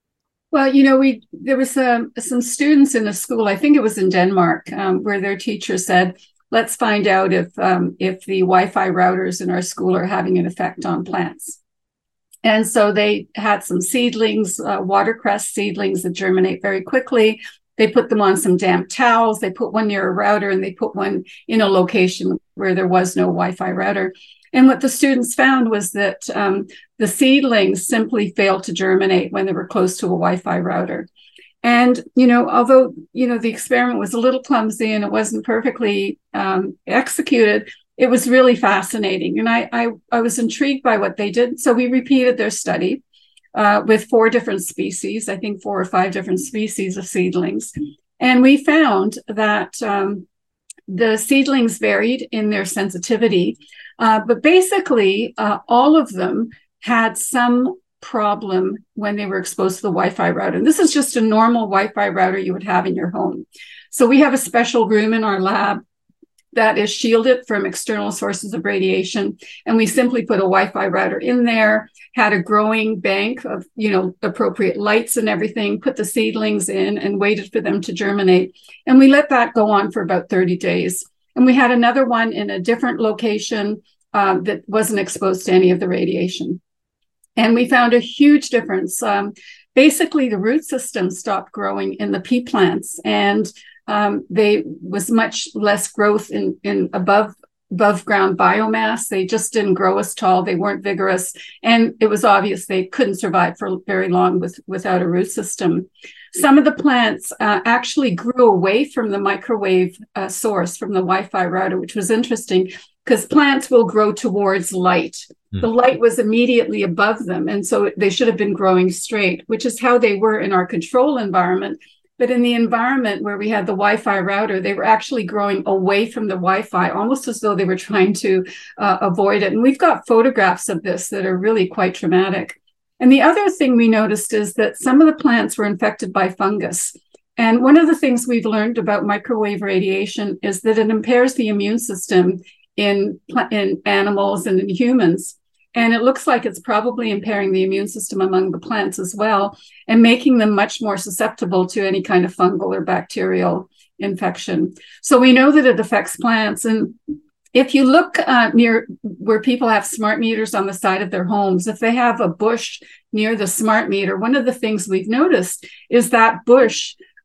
Well, you know, we there was um, some students in a school, I think it was in Denmark, um, where their teacher said, let's find out if um, if the Wi-Fi routers in our school are having an effect on plants. And so they had some seedlings, uh, watercress seedlings that germinate very quickly. They put them on some damp towels. They put one near a router, and they put one in a location where there was no Wi-Fi router. And what the students found was that um, the seedlings simply failed to germinate when they were close to a Wi-Fi router. And, you know, although, you know, the experiment was a little clumsy and it wasn't perfectly um, executed, it was really fascinating. And I, I, I was intrigued by what they did. So we repeated their study uh, with four different species, I think four or five different species of seedlings. And we found that um, the seedlings varied in their sensitivity, uh, but basically uh, all of them had some problem when they were exposed to the Wi-Fi router. And this is just a normal Wi-Fi router you would have in your home. So we have a special room in our lab that is shielded from external sources of radiation. And we simply put a Wi-Fi router in there, had a growing bank of, you know, appropriate lights and everything, put the seedlings in and waited for them to germinate. And we let that go on for about thirty days. And we had another one in a different location uh, that wasn't exposed to any of the radiation. And we found a huge difference. Um, basically, the root system stopped growing in the pea plants, and um, they was much less growth in, in above above ground biomass. They just didn't grow as tall. They weren't vigorous, and it was obvious they couldn't survive for very long with without a root system. Some of the plants uh, actually grew away from the microwave uh, source, from the Wi-Fi router, which was interesting, because plants will grow towards light. Mm. The light was immediately above them, and so they should have been growing straight, which is how they were in our control environment. But in the environment where we had the Wi-Fi router, they were actually growing away from the Wi-Fi, almost as though they were trying to uh, avoid it. And we've got photographs of this that are really quite traumatic. And the other thing we noticed is that some of the plants were infected by fungus. And one of the things we've learned about microwave radiation is that it impairs the immune system in, in animals and in humans. And it looks like it's probably impairing the immune system among the plants as well, and making them much more susceptible to any kind of fungal or bacterial infection. So we know that it affects plants. And if you look uh, near where people have smart meters on the side of their homes, if they have a bush near the smart meter, one of the things we've noticed is that bush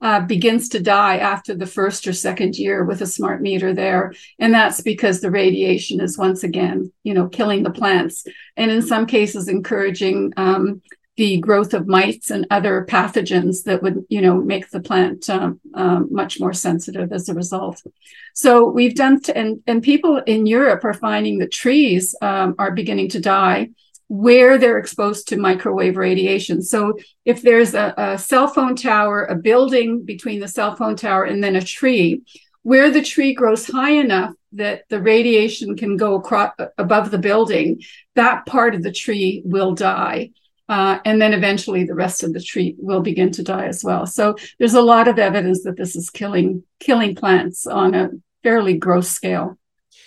uh, begins to die after the first or second year with a smart meter there. And that's because the radiation is once again, you know, killing the plants, and in some cases encouraging um, the growth of mites and other pathogens that would, you know, make the plant um, um, much more sensitive as a result. So we've done, t- and, and people in Europe are finding that trees um, are beginning to die where they're exposed to microwave radiation. So if there's a, a cell phone tower, a building between the cell phone tower and then a tree, where the tree grows high enough that the radiation can go across above the building, that part of the tree will die. Uh, and then eventually the rest of the tree will begin to die as well. So there's a lot of evidence that this is killing killing plants on a fairly gross scale.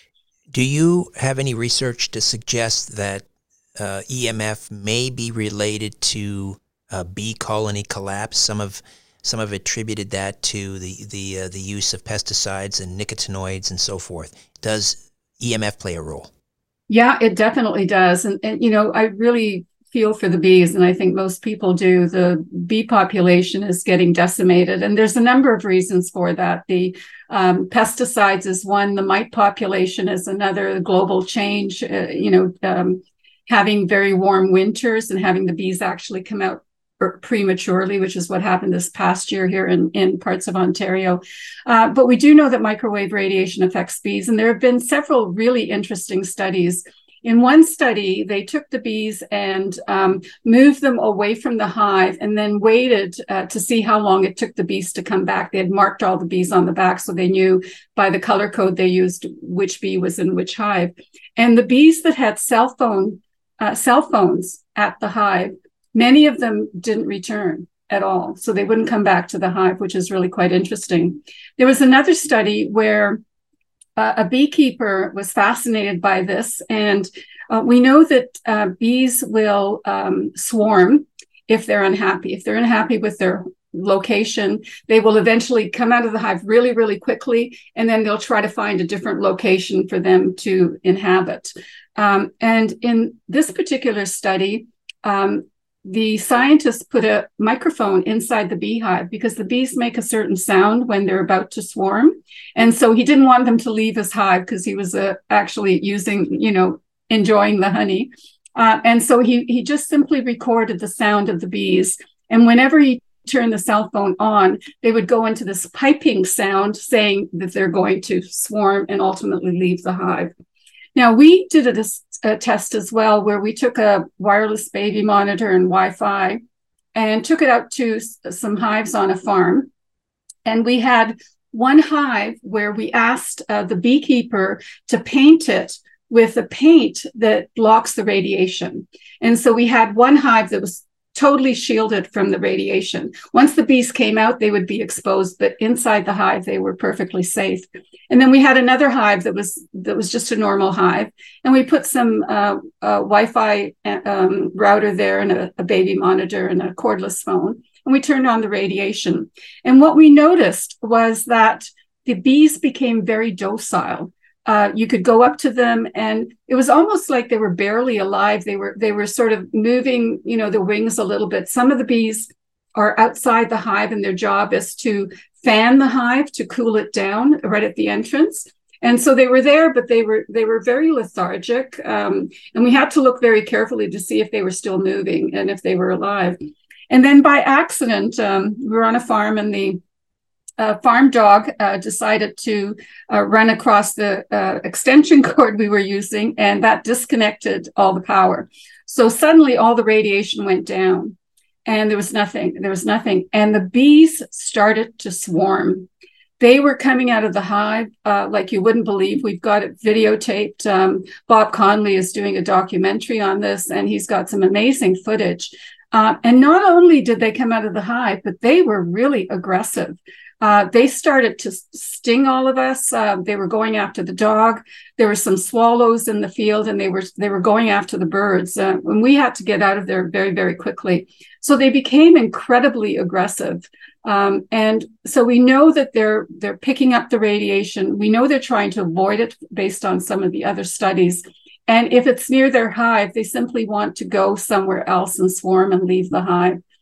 Do you have any research to suggest that uh, E M F may be related to uh, bee colony collapse? Some have some have attributed that to the the uh, the use of pesticides and nicotinoids and so forth. Does E M F play a role? Yeah, it definitely does. And, and you know, I really feel for the bees, and I think most people do. The bee population is getting decimated, and there's a number of reasons for that. The um, pesticides is one, the mite population is another, the global change, uh, you know, um, having very warm winters and having the bees actually come out prematurely, which is what happened this past year here in, in parts of Ontario. Uh, but we do know that microwave radiation affects bees, and there have been several really interesting studies. In one study, they took the bees and um, moved them away from the hive and then waited uh, to see how long it took the bees to come back. They had marked all the bees on the back, so they knew by the color code they used which bee was in which hive. And the bees that had cell phone, uh, cell phones at the hive, many of them didn't return at all. So they wouldn't come back to the hive, which is really quite interesting. There was another study where Uh, a beekeeper was fascinated by this. And uh, we know that uh, bees will um, swarm if they're unhappy. If they're unhappy with their location, they will eventually come out of the hive really, really quickly, and then they'll try to find a different location for them to inhabit. Um, and in this particular study, um, the scientists put a microphone inside the beehive because the bees make a certain sound when they're about to swarm. And so he didn't want them to leave his hive because he was uh, actually using, you know, enjoying the honey. Uh, and so he, he just simply recorded the sound of the bees. And whenever he turned the cell phone on, they would go into this piping sound saying that they're going to swarm and ultimately leave the hive. Now, we did a, a test as well where we took a wireless baby monitor and Wi-Fi and took it out to s- some hives on a farm. And we had one hive where we asked uh, the beekeeper to paint it with a paint that blocks the radiation. And so we had one hive that was totally shielded from the radiation. Once the bees came out, they would be exposed, but inside the hive, they were perfectly safe. And then we had another hive that was that was just a normal hive, and we put some uh, uh, Wi-Fi um, router there and a, a baby monitor and a cordless phone, and we turned on the radiation. And what we noticed was that the bees became very docile. Uh, you could go up to them, and it was almost like they were barely alive. They were they were sort of moving, you know, the wings a little bit. Some of the bees are outside the hive, and their job is to fan the hive to cool it down right at the entrance. And so they were there, but they were they were very lethargic, um, and we had to look very carefully to see if they were still moving and if they were alive. And then by accident, um, we were on a farm, and the Uh, farm dog uh, decided to uh, run across the uh, extension cord we were using, and that disconnected all the power. So suddenly all the radiation went down, and there was nothing. There was nothing. And the bees started to swarm. They were coming out of the hive uh, like you wouldn't believe. We've got it videotaped. Um, Bob Conley is doing a documentary on this, and he's got some amazing footage. Uh, and not only did they come out of the hive, but they were really aggressive. Uh, they started to sting all of us. Uh, they were going after the dog. There were some swallows in the field, and they were they were going after the birds. Uh, and we had to get out of there very, very quickly. So they became incredibly aggressive. Um, and so we know that they're they're picking up the radiation. We know they're trying to avoid it based on some of the other studies. And if it's near their hive, they simply want to go somewhere else and swarm and leave the hive.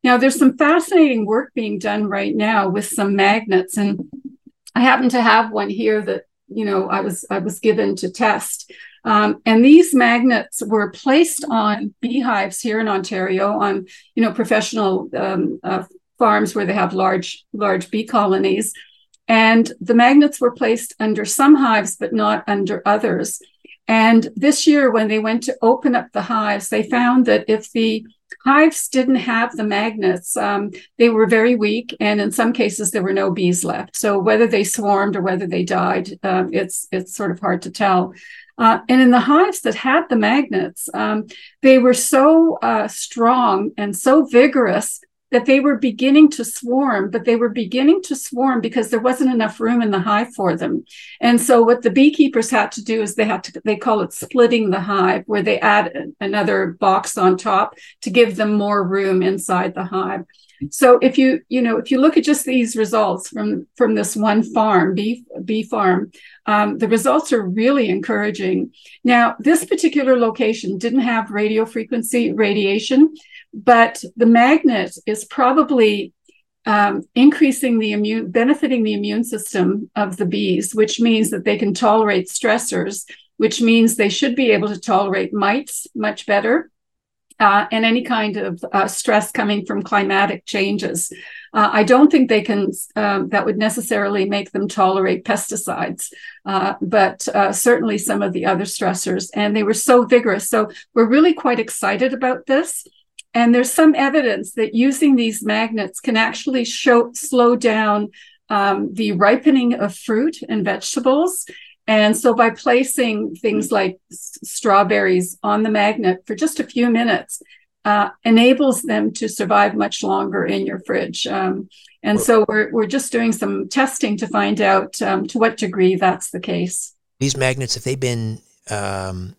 Now, there's some fascinating work being done right now with some magnets, and I happen to have one here that, you know, I was I was given to test. Um, and these magnets were placed on beehives here in Ontario, on, you know, professional um, uh, farms where they have large, large bee colonies. And the magnets were placed under some hives, but not under others. And this year, when they went to open up the hives, they found that if the hives didn't have the magnets, um, they were very weak. And in some cases, there were no bees left. So whether they swarmed or whether they died, um, it's, it's sort of hard to tell. Uh, and in the hives that had the magnets, um, they were so uh, strong and so vigorous that they were beginning to swarm, but they were beginning to swarm because there wasn't enough room in the hive for them. And so what the beekeepers had to do is they had to, they call it splitting the hive, where they add another box on top to give them more room inside the hive. So if you, you know, if you look at just these results from, from this one farm, bee, bee farm, um, the results are really encouraging. Now, this particular location didn't have radio frequency radiation, but the magnet is probably um, increasing the immune, benefiting the immune system of the bees, which means that they can tolerate stressors, which means they should be able to tolerate mites much better. Uh, and any kind of uh, stress coming from climatic changes. Uh, I don't think they can, um, that would necessarily make them tolerate pesticides, uh, but uh, certainly some of the other stressors. And they were so vigorous. So we're really quite excited about this. And there's some evidence that using these magnets can actually show, slow down um, the ripening of fruit and vegetables. And so by placing things like s- strawberries on the magnet for just a few minutes, uh, enables them to survive much longer in your fridge. Um, and so we're we're just doing some testing to find out um, to what degree that's the case. These magnets, have they been um,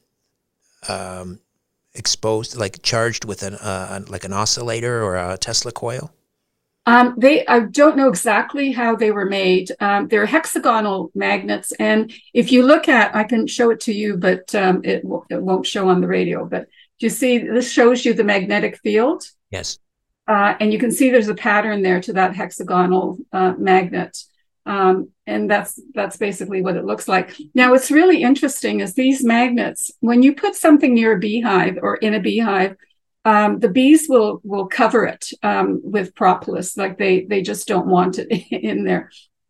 um, exposed, like charged with an uh, like an oscillator or a Tesla coil? Um, they, I don't know exactly how they were made. Um, they're hexagonal magnets. And if you look at, I can show it to you, but um, it, w- it won't show on the radio. But you see, this shows you the magnetic field. Yes. Uh, and you can see there's a pattern there to that hexagonal uh, magnet. Um, and that's that's basically what it looks like. Now, what's really interesting is these magnets, when you put something near a beehive or in a beehive, Um, the bees will will cover it um, with propolis, like they they just don't want it in there.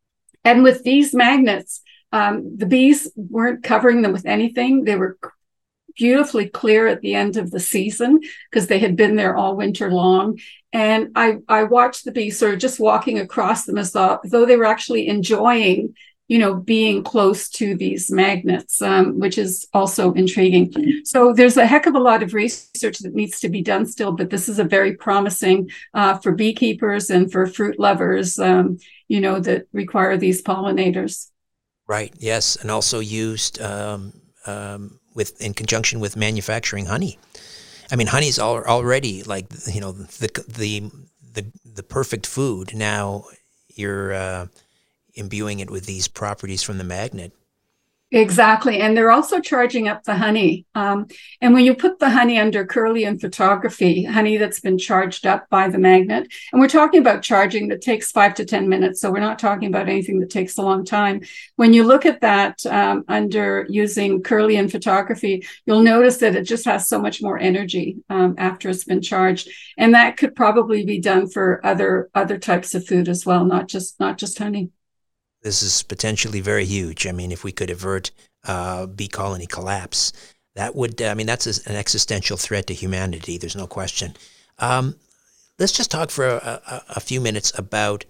And with these magnets, um, the bees weren't covering them with anything. They were beautifully clear at the end of the season because they had been there all winter long. And I I watched the bees sort of just walking across them as though, though they were actually enjoying, you know, being close to these magnets, um, which is also intriguing. So there's a heck of a lot of research that needs to be done still, but this is a very promising uh, for beekeepers and for fruit lovers, um, you know, that require these pollinators. Right. Yes, and also used um, um, with in conjunction with manufacturing honey. I mean, honey's al- already like, you know, the the the the perfect food. Now you're uh, imbuing it with these properties from the magnet. Exactly. And they're also charging up the honey. Um, and when you put the honey under Kirlian photography, honey that's been charged up by the magnet, and we're talking about charging that takes five to ten minutes. So we're not talking about anything that takes a long time. When you look at that um, under using Kirlian photography, you'll notice that it just has so much more energy um, after it's been charged. And that could probably be done for other other types of food as well, not just not just honey. This is potentially very huge. I mean, if we could avert uh, bee colony collapse, that would, I mean, that's an existential threat to humanity. There's no question. Um, let's just talk for a, a, a few minutes about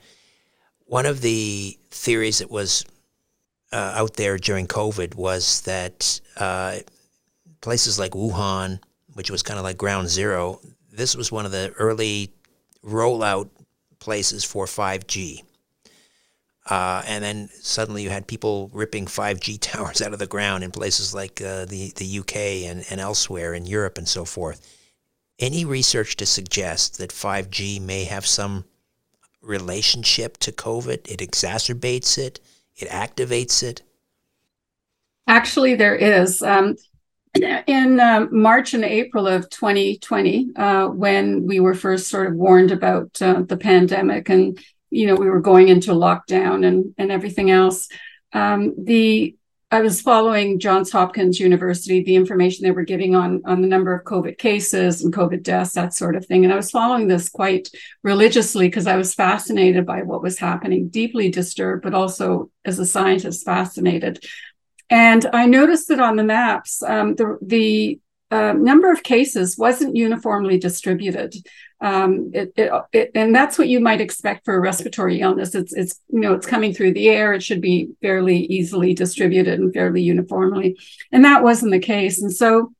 one of the theories that was uh, out there during COVID was that uh, places like Wuhan, which was kind of like ground zero, this was one of the early rollout places for five G. Uh, and then suddenly you had people ripping five G towers out of the ground in places like uh, the, the U K and, and elsewhere in Europe and so forth. Any research to suggest that five G may have some relationship to COVID? It exacerbates it? It activates it? Actually, there is. Um, in um, March and April of twenty twenty, uh, when we were first sort of warned about uh, the pandemic and, you know, we were going into lockdown and, and everything else, um, the I was following Johns Hopkins University, the information they were giving on, on the number of COVID cases and COVID deaths, that sort of thing. And I was following this quite religiously because I was fascinated by what was happening, deeply disturbed, but also as a scientist, fascinated. And I noticed that on the maps, um, the, the uh, number of cases wasn't uniformly distributed. Um, it, it, it, and that's what you might expect for a respiratory illness. It's, it's, you know, it's coming through the air. It should be fairly easily distributed and fairly uniformly. And that wasn't the case. And so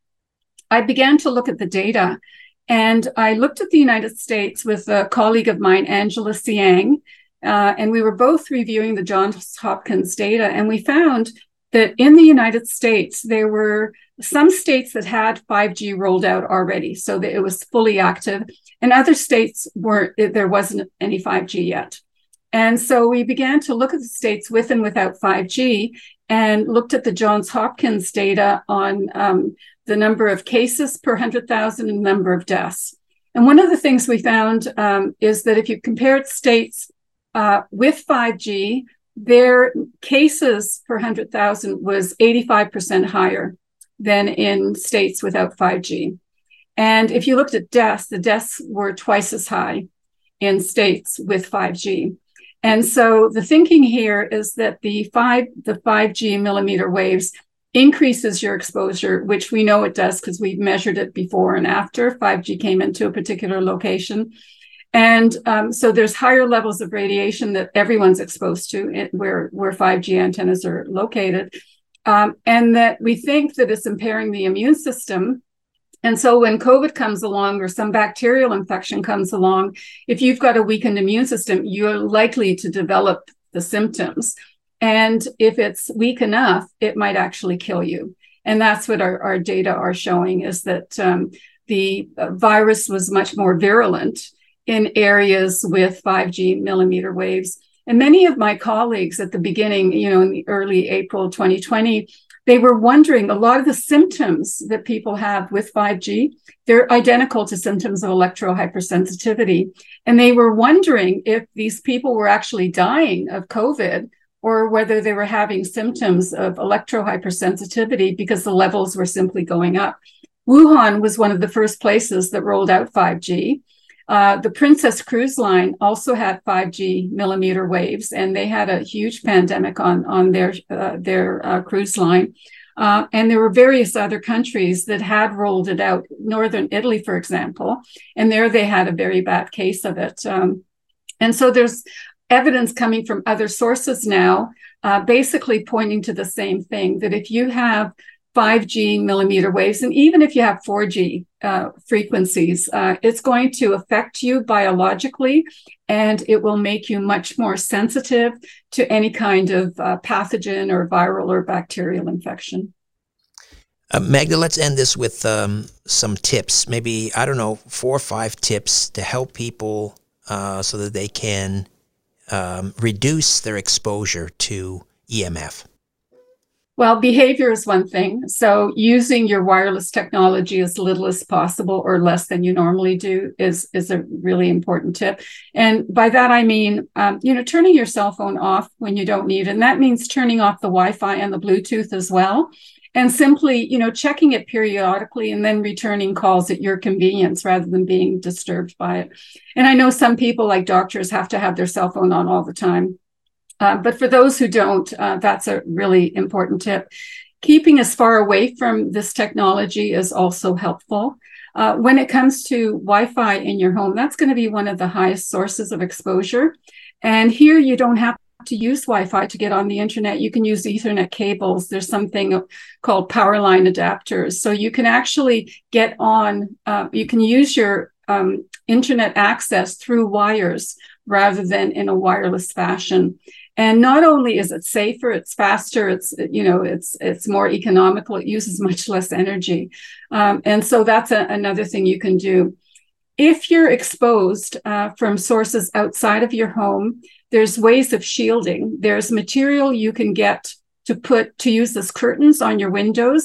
I began to look at the data, and I looked at the United States with a colleague of mine, Angela Siang, uh, and we were both reviewing the Johns Hopkins data, and we found that in the United States, there were some states that had five G rolled out already, so that it was fully active, and other states weren't, there wasn't any five G yet. And so we began to look at the states with and without five G and looked at the Johns Hopkins data on um, the number of cases per one hundred thousand and number of deaths. And one of the things we found um, is that if you compared states uh, with five G, their cases per one hundred thousand was eighty-five percent higher than in states without five G. And if you looked at deaths, the deaths were twice as high in states with five G. And so the thinking here is that the five the five G millimeter waves increases your exposure, which we know it does because we've measured it before and after five G came into a particular location. And um, so there's higher levels of radiation that everyone's exposed to where, where five G antennas are located. Um, and that we think that it's impairing the immune system. And so when COVID comes along or some bacterial infection comes along, if you've got a weakened immune system, you're likely to develop the symptoms. And if it's weak enough, it might actually kill you. And that's what our, our data are showing, is that um, the virus was much more virulent in areas with five G millimeter waves. And many of my colleagues at the beginning, you know, in the early April twenty twenty, they were wondering, a lot of the symptoms that people have with five G, they're identical to symptoms of electrohypersensitivity. And they were wondering if these people were actually dying of COVID or whether they were having symptoms of electrohypersensitivity because the levels were simply going up. Wuhan was one of the first places that rolled out five G. Uh, the Princess Cruise Line also had five G millimeter waves, and they had a huge pandemic on, on their, uh, their uh, cruise line. Uh, and there were various other countries that had rolled it out, Northern Italy, for example, and there they had a very bad case of it. Um, and so there's evidence coming from other sources now, uh, basically pointing to the same thing, that if you have five G millimeter waves, and even if you have four G uh, frequencies, uh, it's going to affect you biologically, and it will make you much more sensitive to any kind of uh, pathogen or viral or bacterial infection. Uh, Magda, let's end this with um, some tips, maybe, I don't know, four or five tips to help people uh, so that they can um, reduce their exposure to E M F. Well, behavior is one thing. So using your wireless technology as little as possible or less than you normally do is, is a really important tip. And by that, I mean, um, you know, turning your cell phone off when you don't need it. And that means turning off the Wi-Fi and the Bluetooth as well. And simply, you know, checking it periodically and then returning calls at your convenience rather than being disturbed by it. And I know some people, like doctors, have to have their cell phone on all the time. Uh, but for those who don't, uh, that's a really important tip. Keeping as far away from this technology is also helpful. Uh, when it comes to Wi-Fi in your home, that's going to be one of the highest sources of exposure. And here you don't have to use Wi-Fi to get on the internet. You can use Ethernet cables. There's something called power line adapters. So you can actually get on, uh, you can use your um, internet access through wires rather than in a wireless fashion. And not only is it safer, it's faster, it's, you know, it's it's more economical, it uses much less energy. Um, and so that's a, another thing you can do. If you're exposed uh, from sources outside of your home, there's ways of shielding. There's material you can get to put, to use as curtains on your windows.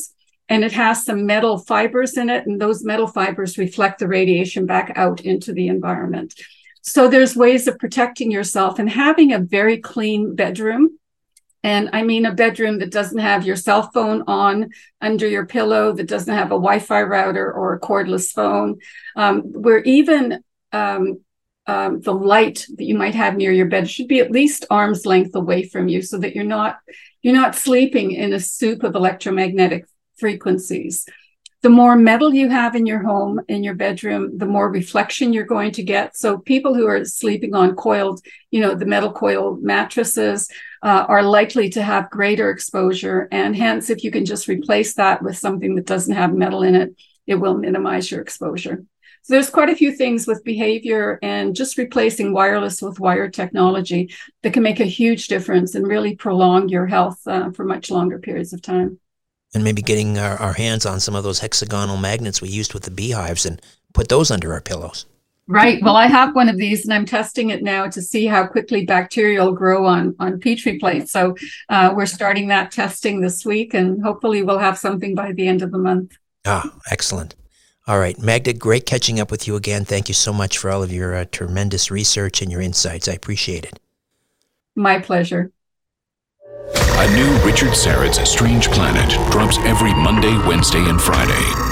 and it has some metal fibers in it, and those metal fibers reflect the radiation back out into the environment. So there's ways of protecting yourself and having a very clean bedroom. And I mean a bedroom that doesn't have your cell phone on under your pillow, that doesn't have a Wi-Fi router or a cordless phone, um, where even um, um, the light that you might have near your bed should be at least arm's length away from you, so that you're not you're not sleeping in a soup of electromagnetic frequencies. The more metal you have in your home, in your bedroom, the more reflection you're going to get. So people who are sleeping on coiled, you know, the metal coil mattresses uh, are likely to have greater exposure. And hence, if you can just replace that with something that doesn't have metal in it, it will minimize your exposure. So there's quite a few things with behavior and just replacing wireless with wired technology that can make a huge difference and really prolong your health uh, for much longer periods of time. And maybe getting our, our hands on some of those hexagonal magnets we used with the beehives and put those under our pillows. Right. Well, I have one of these and I'm testing it now to see how quickly bacteria will grow on, on Petri plates. So uh, we're starting that testing this week, and hopefully we'll have something by the end of the month. Ah, excellent. All right, Magda, great catching up with you again. Thank you so much for all of your uh, tremendous research and your insights. I appreciate it. My pleasure. A new Richard Syrett's Strange Planet drops every Monday, Wednesday, and Friday.